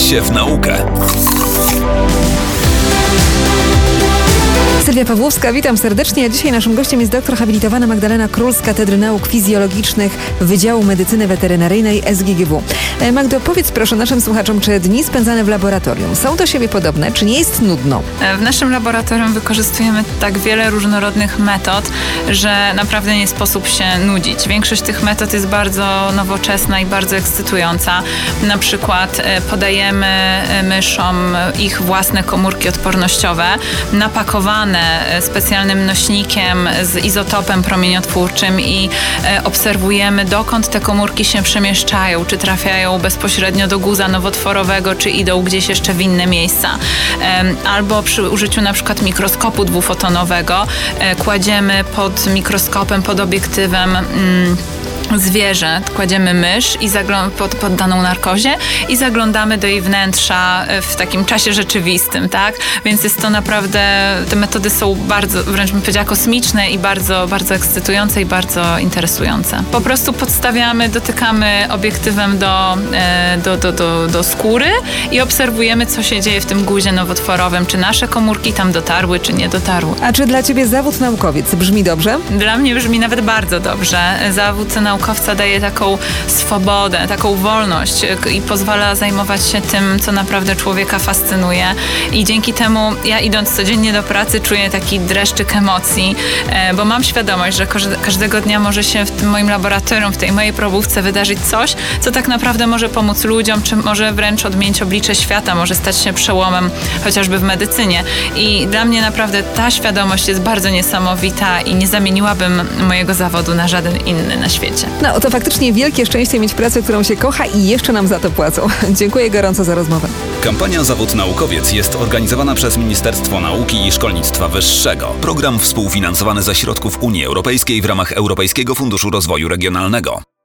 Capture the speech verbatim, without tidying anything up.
się w naukę. Sylwia Pawłowska, witam serdecznie. A dzisiaj naszym gościem jest doktor habilitowana Magdalena Król z Katedry Nauk Fizjologicznych Wydziału Medycyny Weterynaryjnej S G G W. Magdo, powiedz proszę naszym słuchaczom, czy dni spędzane w laboratorium są do siebie podobne, czy nie jest nudno? W naszym laboratorium wykorzystujemy tak wiele różnorodnych metod, że naprawdę nie sposób się nudzić. Większość tych metod jest bardzo nowoczesna i bardzo ekscytująca. Na przykład podajemy myszom ich własne komórki odpornościowe, napakowane specjalnym nośnikiem z izotopem promieniotwórczym i obserwujemy, dokąd te komórki się przemieszczają, czy trafiają bezpośrednio do guza nowotworowego, czy idą gdzieś jeszcze w inne miejsca. Albo przy użyciu na przykład mikroskopu dwufotonowego kładziemy pod mikroskopem, pod obiektywem mm, zwierzę, kładziemy mysz i zagl- pod, pod daną narkozie i zaglądamy do jej wnętrza w takim czasie rzeczywistym, tak? Więc jest to naprawdę, te metody są bardzo, wręcz bym powiedziała, kosmiczne i bardzo, bardzo ekscytujące i bardzo interesujące. Po prostu podstawiamy, dotykamy obiektywem do, do, do, do, do skóry i obserwujemy, co się dzieje w tym guzie nowotworowym, czy nasze komórki tam dotarły, czy nie dotarły. A czy dla ciebie zawód naukowiec brzmi dobrze? Dla mnie brzmi nawet bardzo dobrze. Zawód naukowca daje taką swobodę, taką wolność i pozwala zajmować się tym, co naprawdę człowieka fascynuje. I dzięki temu ja, idąc codziennie do pracy, czuję taki dreszczyk emocji, bo mam świadomość, że każdego dnia może się w tym moim laboratorium, w tej mojej probówce wydarzyć coś, co tak naprawdę może pomóc ludziom, czy może wręcz odmienić oblicze świata, może stać się przełomem chociażby w medycynie. I dla mnie naprawdę ta świadomość jest bardzo niesamowita i nie zamieniłabym mojego zawodu na żaden inny na świecie. No, to faktycznie wielkie szczęście mieć pracę, którą się kocha i jeszcze nam za to płacą. Dziękuję gorąco za rozmowę. Kampania Zawód Naukowiec jest organizowana przez Ministerstwo Nauki i Szkolnictwa Wyższego. Program współfinansowany ze środków Unii Europejskiej w ramach Europejskiego Funduszu Rozwoju Regionalnego.